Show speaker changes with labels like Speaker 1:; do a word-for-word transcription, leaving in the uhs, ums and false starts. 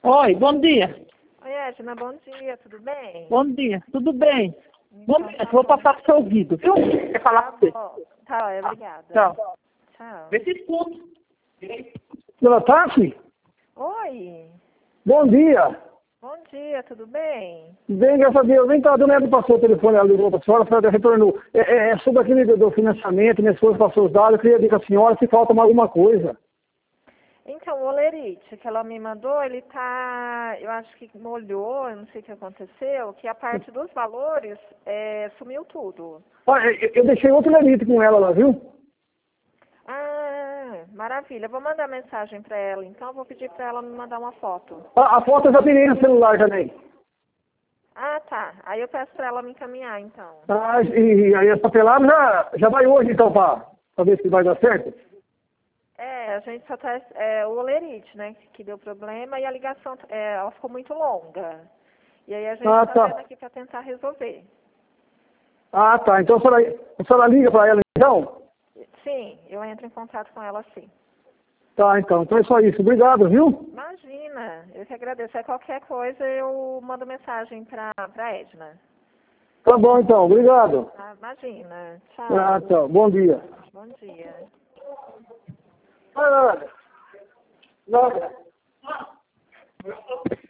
Speaker 1: Oi, bom dia.
Speaker 2: Oi, Edna, bom dia, tudo bem?
Speaker 1: Bom dia, tudo bem?
Speaker 2: Então,
Speaker 1: Bom dia,
Speaker 2: tá
Speaker 1: vou
Speaker 2: bom.
Speaker 1: passar pro seu ouvido, viu? Quer falar com você?
Speaker 2: Ó, tá, ó, obrigada.
Speaker 1: Tchau.
Speaker 2: Tchau.
Speaker 1: Vê se escuta.
Speaker 3: Dona Tassi,
Speaker 2: Oi,
Speaker 3: bom dia.
Speaker 2: bom dia, tudo bem?
Speaker 3: Bem, graças a Deus. Vem cá, a dona Eva passou o telefone, ela ligou para a senhora, a senhora retornou. É, é, é sobre aquele do, do financiamento, minha esposa passou os dados, eu queria dizer com a senhora se falta mais alguma coisa.
Speaker 2: Então, o olerite que ela me mandou, ele tá, eu acho que molhou, eu não sei o que aconteceu, que a parte dos valores é, sumiu tudo.
Speaker 3: Olha, eu, eu deixei outro lerite com ela lá, viu?
Speaker 2: Ah, maravilha, eu vou mandar mensagem para ela, então eu vou pedir para ela me mandar uma foto.
Speaker 3: A, a foto eu já tirei no celular também.
Speaker 2: Ah, tá, aí eu peço para ela me encaminhar, então.
Speaker 3: Ah, e, e aí a papelada já, já vai hoje, então, para ver se vai dar certo.
Speaker 2: É, a gente só tá, é, o olerite, né, que, que deu problema e a ligação, é, ela ficou muito longa. E aí a gente
Speaker 3: Ah,
Speaker 2: tá,
Speaker 3: tá.
Speaker 2: vendo aqui para tentar resolver.
Speaker 3: Ah, tá. Então a senhora, a senhora liga para ela, então?
Speaker 2: Sim, eu entro em contato com ela sim.
Speaker 3: Tá, então. Então é só isso. Obrigado, viu?
Speaker 2: Imagina, eu que agradeço. É qualquer coisa eu mando mensagem para pra Edna.
Speaker 3: Tá bom, então. Obrigado.
Speaker 2: Ah, imagina, tchau.
Speaker 3: Ah, tchau. Bom dia.
Speaker 2: Bom dia.
Speaker 3: Nada. Nada.